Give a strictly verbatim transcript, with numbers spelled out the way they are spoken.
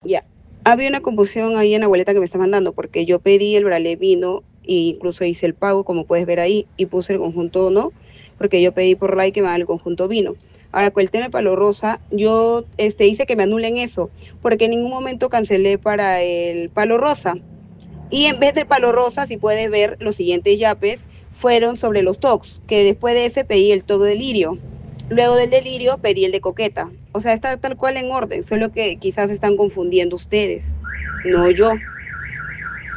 Ya. Había una confusión ahí en la boleta que me está mandando, porque yo pedí el Braille vino e incluso hice el pago, como puedes ver ahí, y puse el conjunto no, porque yo pedí por like que me hagan el conjunto vino. Ahora, con el tema de Palo Rosa, yo este, hice que me anulen eso, porque en ningún momento cancelé para el Palo Rosa. Y en vez del Palo Rosa, si puedes ver, los siguientes yapes fueron sobre los tocs, que después de ese pedí el todo delirio. Luego del delirio pedí el de coqueta. O sea, está tal cual en orden, solo que quizás están confundiendo ustedes, no yo.